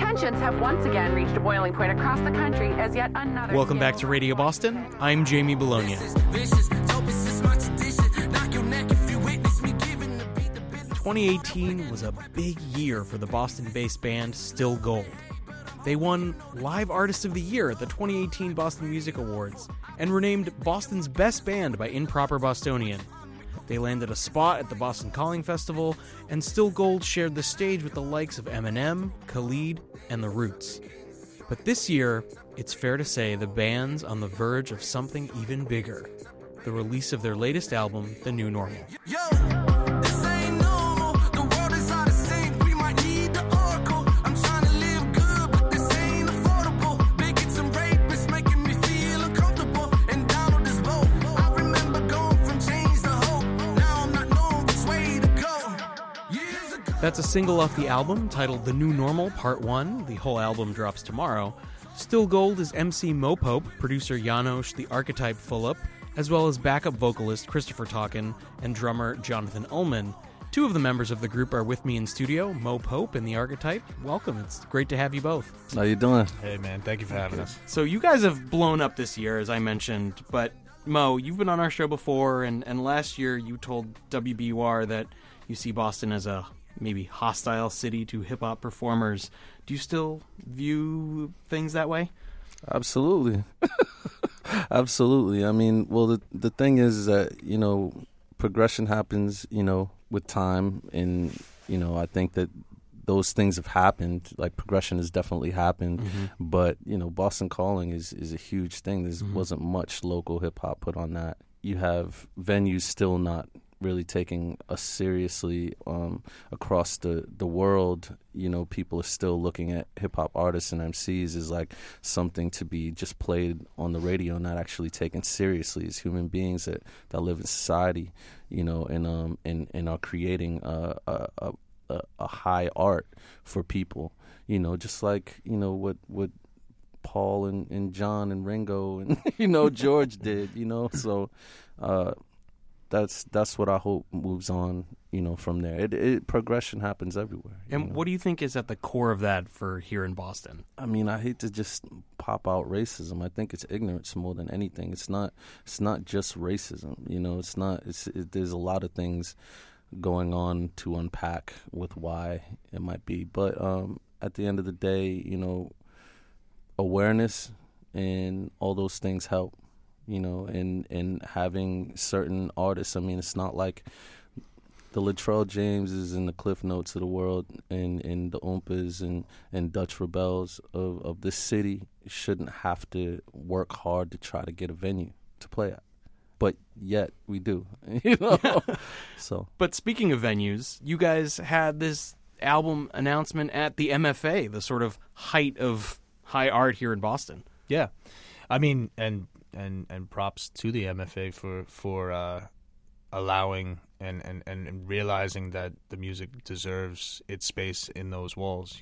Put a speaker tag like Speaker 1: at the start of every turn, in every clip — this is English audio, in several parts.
Speaker 1: Tensions have once again reached a boiling point across the country as yet another...
Speaker 2: Welcome back to Radio Boston. I'm Jamie Bologna. 2018 was a big year for the Boston-based band Still Gold. They won Live Artist of the Year at the 2018 Boston Music Awards and were named Boston's Best Band by Improper Bostonian. They landed a spot at the Boston Calling Festival, and Still Gold shared the stage with the likes of Eminem, Khalid, and The Roots. But this year, it's fair to say the band's on the verge of something even bigger: the release of their latest album, The New Normal. That's a single off the album titled The New Normal Part 1. The whole album drops tomorrow. Still Gold is MC Mo Pope, producer Janosch the Archetype Fulop, as well as backup vocalist Christopher Talkin and drummer Jonathan Ullman. Two of the members of the group are with me in studio, Mo Pope and the Archetype. Welcome. It's great to have you both.
Speaker 3: How you doing?
Speaker 4: Hey, man. Thank you for having us.
Speaker 2: So you guys have blown up this year, as I mentioned, but Mo, you've been on our show before, and last year you told WBUR that you see Boston as a maybe hostile city to hip-hop performers. Do you still view things that way?
Speaker 3: Absolutely. Absolutely. I mean, well, the thing is that, progression happens, with time. And, I think that those things have happened. Like, progression has definitely happened. Mm-hmm. But, Boston Calling is a huge thing. There wasn't much local hip-hop put on that. You have venues still not really taking us seriously across the world. People are still looking at hip-hop artists and MCs as like something to be just played on the radio, not actually taken seriously as human beings that live in society, and are creating a high art for people, just like, what Paul and John and Ringo and, George did, so... That's what I hope moves on, from there. Progression happens everywhere.
Speaker 2: And what do you think is at the core of that for here in Boston?
Speaker 3: I mean, I hate to just pop out racism. I think it's ignorance more than anything. It's not just racism. It's not. There's a lot of things going on to unpack with why it might be. But at the end of the day, awareness and all those things help. And having certain artists. I mean, it's not like the Latrell Jameses and the Cliff Notes of the world and the Oompas and Dutch Rebels of this city shouldn't have to work hard to try to get a venue to play at. But yet we do, So.
Speaker 2: But speaking of venues, you guys had this album announcement at the MFA, the sort of height of high art here in Boston.
Speaker 4: Yeah. I mean, and props to the MFA for allowing and realizing that the music deserves its space in those walls.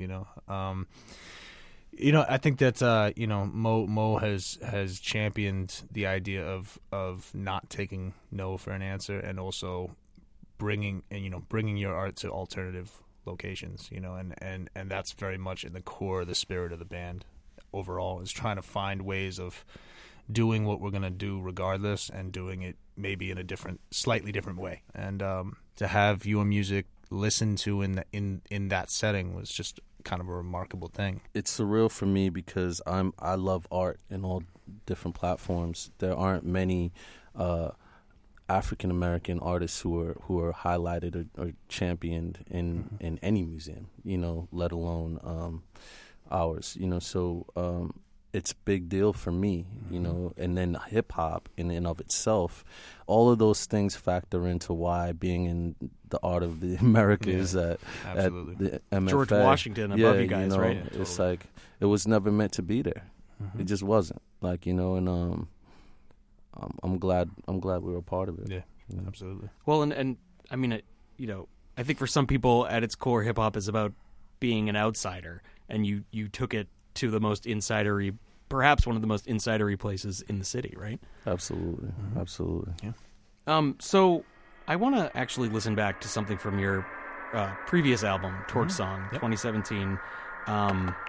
Speaker 4: I think that Mo has championed the idea of not taking no for an answer, and also bringing your art to alternative locations. And that's very much in the core of the spirit of the band. Overall, is trying to find ways of doing what we're going to do regardless, and doing it maybe in a slightly different way. And to have your music listened to in that setting was just kind of a remarkable thing.
Speaker 3: It's surreal for me because I love art in all different platforms. There aren't many African American artists who are highlighted or championed in any museum, let alone ours, so it's a big deal for me, and then hip hop in and of itself, all of those things factor into why being in the art of the Americas at the MFA.
Speaker 2: George Washington above you guys, right?
Speaker 3: Yeah, it's totally. Like it was never meant to be there. It just wasn't. Like, and I'm glad we were a part of it.
Speaker 4: Yeah, absolutely.
Speaker 2: Well, and I mean, I think for some people at its core, hip hop is about being an outsider. And you took it to the most insidery, perhaps one of the most insidery places in the city, right?
Speaker 3: Absolutely. Mm-hmm. Absolutely.
Speaker 2: Yeah. So I want to actually listen back to something from your previous album, Torch Song, 2017.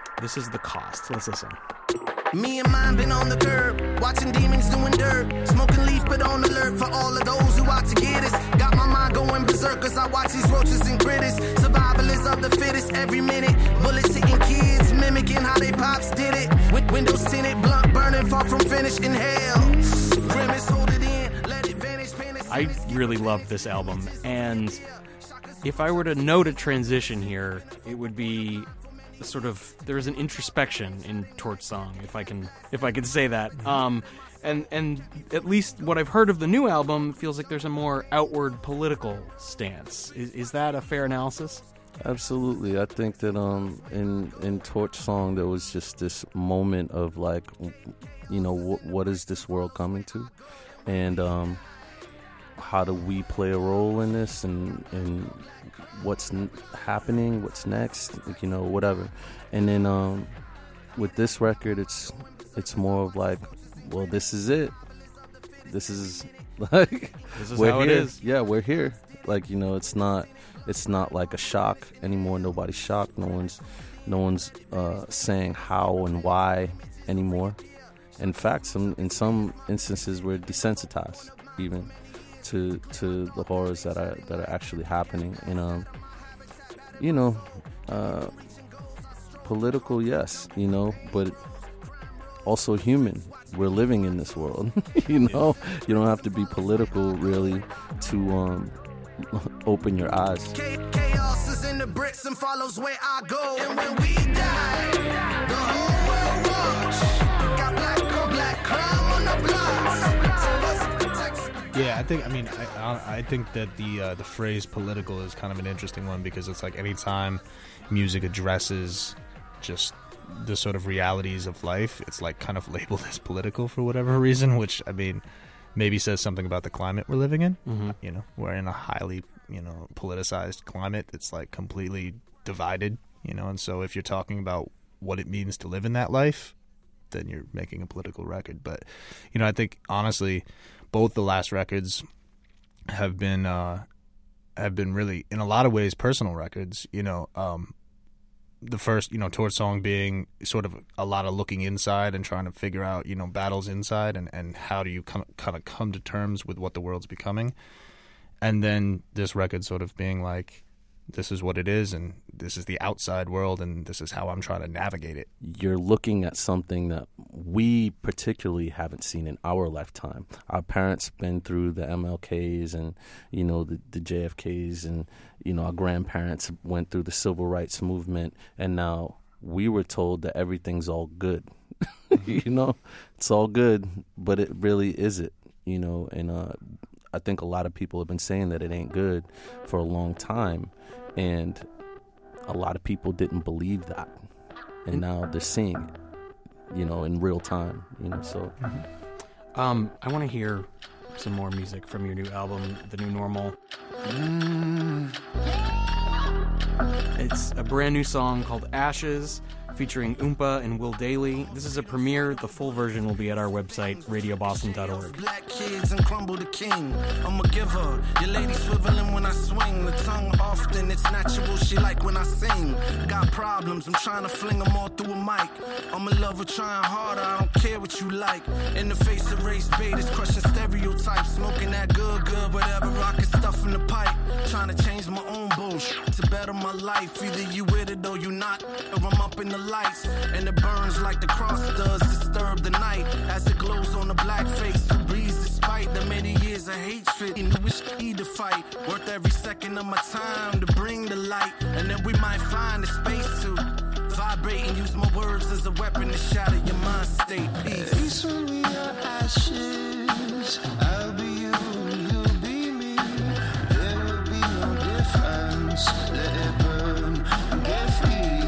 Speaker 2: This is The Cost. Let's listen.
Speaker 5: Me and mine been on the curb, watching demons doing dirt, smoking leaf but on alert for all of those who out to get us. Got my mind going berserk as I watch these roaches and critters. Survival is of the fittest every minute. Bullets hitting kids, mimicking how they pops did it. With windows tinted, blunt burning, far from finished in hell. Grimace, hold it in, let it vanish.
Speaker 2: I really love this album, and if I were to note a transition here, it would be sort of, there's an introspection in Torch Song, if I can say that. And at least what I've heard of the new album feels like there's a more outward political stance. Is that a fair analysis?
Speaker 3: Absolutely. I think that in Torch Song there was just this moment of like, you know, what is this world coming to, and how do we play a role in this, and what's happening, what's next, you know, whatever. And then with this record, it's more of like, well, this is it. This is like,
Speaker 2: this is
Speaker 3: we're
Speaker 2: how
Speaker 3: here.
Speaker 2: it is.
Speaker 3: Yeah, we're here. Like, you know, it's not like a shock anymore. Nobody's shocked. No one's saying how and why anymore. In fact, in some instances, we're desensitized even to the horrors that are actually happening. And you know, political, yes, you know, but also human. We're living in this world. You know, you don't have to be political really to open your eyes.
Speaker 5: Chaos is in the bricks and follows where I go. And when we die, the whole world watch. Got black on black crime on the blocks. So what's the text?
Speaker 4: Yeah, I think that the phrase political is kind of an interesting one, because it's like anytime music addresses just the sort of realities of life, it's like kind of labeled as political for whatever reason, which, I mean, maybe says something about the climate we're living in. Mm-hmm. You know, we're in a highly, you know, politicized climate. It's like completely divided, you know, and so if you're talking about what it means to live in that life, then you're making a political record. But, you know, I think honestly, both the last records have been really, in a lot of ways, personal records. You know, the first, you know, Torch Song being sort of a lot of looking inside and trying to figure out, you know, battles inside and how do you kind of come to terms with what the world's becoming. And then this record sort of being like, this is what it is, and this is the outside world, and this is how I'm trying to navigate it.
Speaker 3: You're looking at something that we particularly haven't seen in our lifetime. Our parents been through the MLKs and, you know, the JFKs, and, you know, our grandparents went through the civil rights movement, and now we were told that everything's all good. You know, it's all good, but it really isn't, you know, and I think a lot of people have been saying that it ain't good for a long time. And a lot of people didn't believe that, and now they're seeing it, you know, in real time, you know. So,
Speaker 2: I want to hear some more music from your new album, The New Normal. It's a brand new song called Ashes, featuring Oompa and Will Dailey. This is a premiere. The full version will be at our website, radioboston.org.
Speaker 5: Black kids and crumble the king. I'm a giver. Your lady swiveling when I swing. The tongue often, it's natural. She like when I sing. Got problems, I'm trying to fling them all through a mic. I'm a lover trying harder, I don't care what you like. In the face of race bait, it's crushing stereotypes. Smoking that good, whatever. Rocking stuff in the pipe. Trying to change my own bullshit to better my life. Either you with it or you not. Or I'm up in the lights, and it burns like the cross does. Disturb the night as it glows on the black face who breathes despite the many years of hatred. You wish he'd to fight, worth every second of my time to bring the light, and then we might find a space to vibrate and use my words as a weapon to shatter your mind state. Peace.
Speaker 6: When we are ashes, I'll be you and you'll be me. There will be no difference. Let it burn and get free.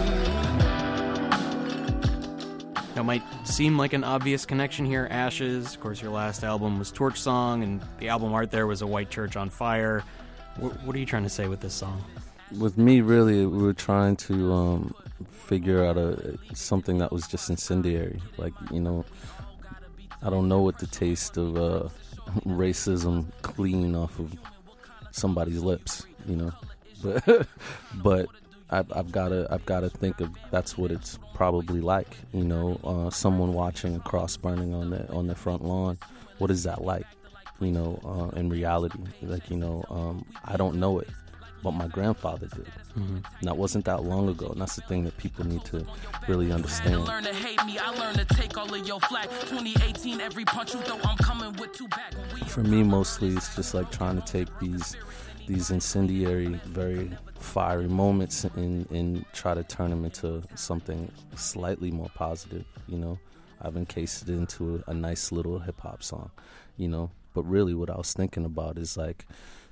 Speaker 2: Now, it might seem like an obvious connection here. Ashes, of course, your last album was Torch Song, and the album art there was a white church on fire. What are you trying to say with this song?
Speaker 3: With me, really, we were trying to figure out something that was just incendiary. Like, you know, I don't know what the taste of racism clean off of somebody's lips, you know. But I've gotta think of that's what it's probably like. You know, someone watching a cross burning on their front lawn. What is that like? You know, in reality, like, you know, I don't know it, but my grandfather did. And that wasn't that long ago, and that's the thing that people need to really understand.
Speaker 7: Learn to hate me, I learned to take all of your flack. 2018, every punch you throw, I'm coming with two back.
Speaker 3: For me, mostly, it's just like trying to take these incendiary, very fiery moments and try to turn them into something slightly more positive. You know, I've encased it into a nice little hip hop song. You know, but really, what I was thinking about is like,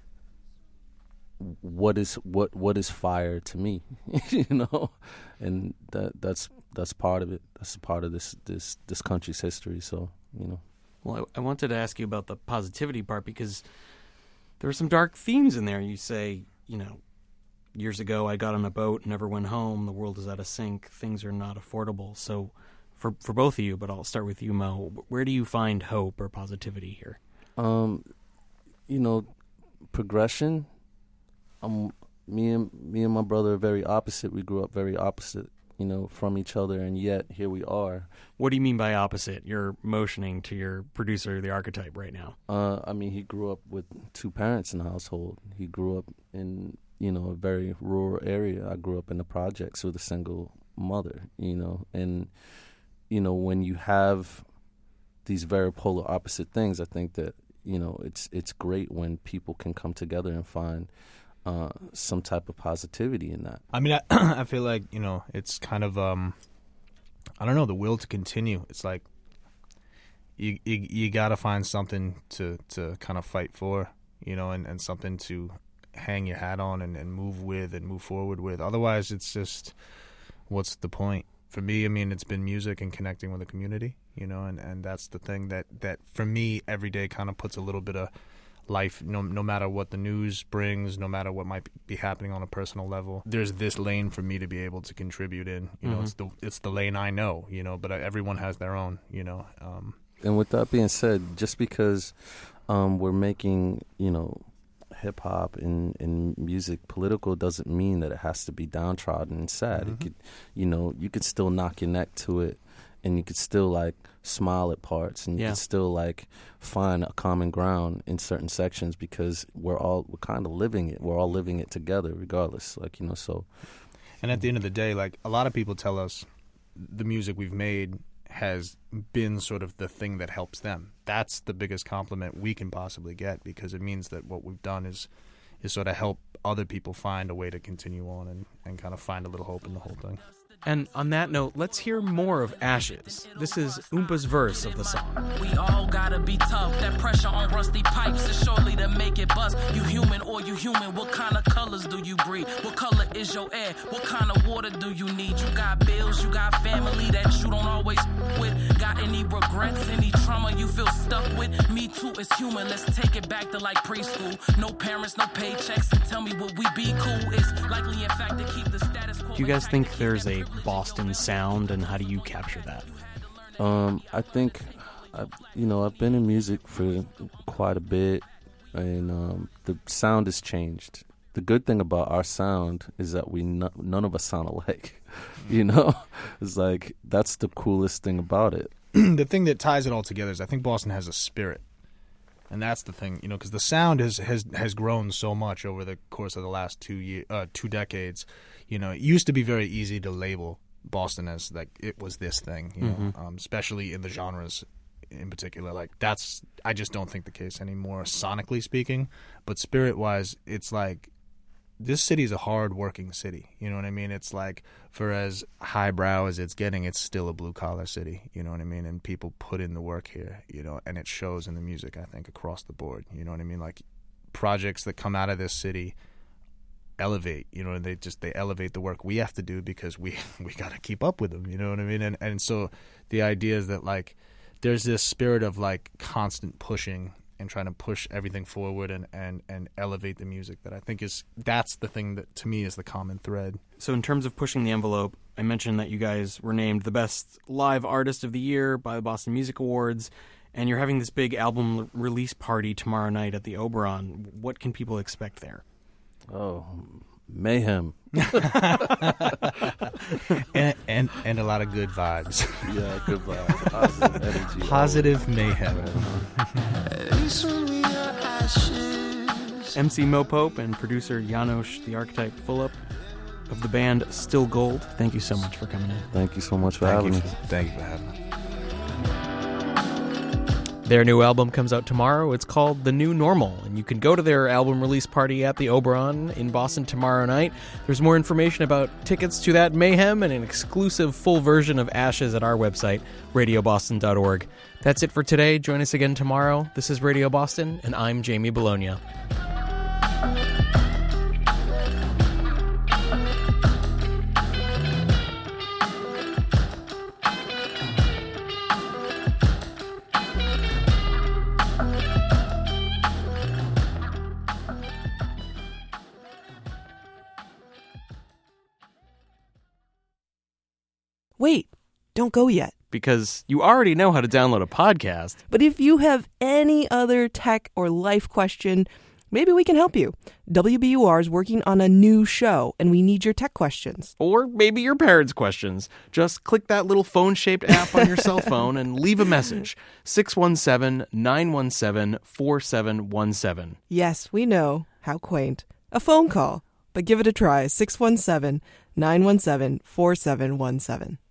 Speaker 3: what is fire to me? You know, and that's part of it. That's part of this country's history. So, you know.
Speaker 2: Well, I wanted to ask you about the positivity part because there are some dark themes in there. You say, you know, years ago I got on a boat, never went home, the world is out of sync, things are not affordable. So for both of you, but I'll start with you, Mo, where do you find hope or positivity here?
Speaker 3: You know, progression. Me and my brother are very opposite. We grew up very opposite, you know, from each other, and yet here we are.
Speaker 2: What do you mean by opposite? You're motioning to your producer, the archetype, right now.
Speaker 3: I mean, he grew up with two parents in the household. He grew up in, you know, a very rural area. I grew up in the projects with a single mother, you know. And, you know, when you have these very polar opposite things, I think that, you know, it's great when people can come together and find some type of positivity in that.
Speaker 4: I mean, I feel like, you know, it's kind of, I don't know, the will to continue. It's like you got to find something to kind of fight for, you know, and something to hang your hat on and move with and move forward with. Otherwise, it's just, what's the point? For me, I mean, it's been music and connecting with the community, you know, and that's the thing that for me every day kind of puts a little bit of life, no matter what the news brings, no matter what might be happening on a personal level. There's this lane for me to be able to contribute in. You know, it's the lane I know, you know, but everyone has their own, you know.
Speaker 3: And with that being said, just because we're making, you know, hip hop and music political doesn't mean that it has to be downtrodden and sad. It could, you know, you could still knock your neck to it, and you could still like smile at parts, and you could still like find a common ground in certain sections because we're kind of living it. We're all living it together, regardless. Like, you know, so.
Speaker 4: And at the end of the day, like, a lot of people tell us the music we've made has been sort of the thing that helps them. That's the biggest compliment we can possibly get, because it means that what we've done is sort of help other people find a way to continue on and kind of find a little hope in the whole thing.
Speaker 2: And on that note, let's hear more of Ashes. This is Oompa's verse of the song.
Speaker 7: We all gotta be tough. That pressure on rusty pipes is surely to make it bust. You human or you human? What kind of colors do you breathe? What color is your air? What kind of water do you need? You got bills, you got family that you don't always with. Got any regrets, any trauma you feel stuck with? Me too, it's human. Let's take it back to like preschool. No parents, no paychecks, and tell me would we be cool? It's likely in fact to keep the status quo.
Speaker 2: Do you guys think there's a Boston sound, and how do you capture that?
Speaker 3: I think, you know, I've been in music for quite a bit, and the sound has changed. The good thing about our sound is that none of us sound alike. You know, it's like that's the coolest thing about it.
Speaker 4: The thing that ties it all together is I think Boston has a spirit, and that's the thing, you know, because the sound has grown so much over the course of the last 2 decades. You know, it used to be very easy to label Boston as like it was this thing, you know, especially in the genres in particular. Like I just don't think the case anymore, sonically speaking. But spirit-wise, it's like this city is a hard-working city. You know what I mean? It's like for as highbrow as it's getting, it's still a blue-collar city. You know what I mean? And people put in the work here, you know, and it shows in the music, I think, across the board. You know what I mean? Like projects that come out of this city elevate, you know, and they elevate the work we have to do because we got to keep up with them, you know what I mean? And so the idea is that like there's this spirit of like constant pushing and trying to push everything forward and elevate the music that I think that's the thing that to me is the common thread.
Speaker 2: So in terms of pushing the envelope, I mentioned that you guys were named the best live artist of the year by the Boston Music Awards, and you're having this big album release party tomorrow night at the Oberon. What can people expect there?
Speaker 3: Oh, mayhem.
Speaker 4: and a lot of good vibes.
Speaker 3: Yeah, good vibes. Positive energy.
Speaker 4: Positive mayhem.
Speaker 6: Ace when we are ashes.
Speaker 2: MC Mo Pope and producer Janosch, the archetype Fulop of the band Still Gold. Thank you so much for coming in.
Speaker 3: Thank you so much for having me.
Speaker 4: Thank you for having me.
Speaker 2: Their new album comes out tomorrow. It's called The New Normal, and you can go to their album release party at the Oberon in Boston tomorrow night. There's more information about tickets to that mayhem and an exclusive full version of Ashes at our website, radioboston.org. That's it for today. Join us again tomorrow. This is Radio Boston, and I'm Jamie Bologna.
Speaker 8: Wait, don't go yet.
Speaker 2: Because you already know how to download a podcast.
Speaker 8: But if you have any other tech or life question, maybe we can help you. WBUR is working on a new show, and we need your tech questions.
Speaker 2: Or maybe your parents' questions. Just click that little phone-shaped app on your cell phone and leave a message. 617-917-4717.
Speaker 8: Yes, we know. How quaint. A phone call. But give it a try. 617-917-4717.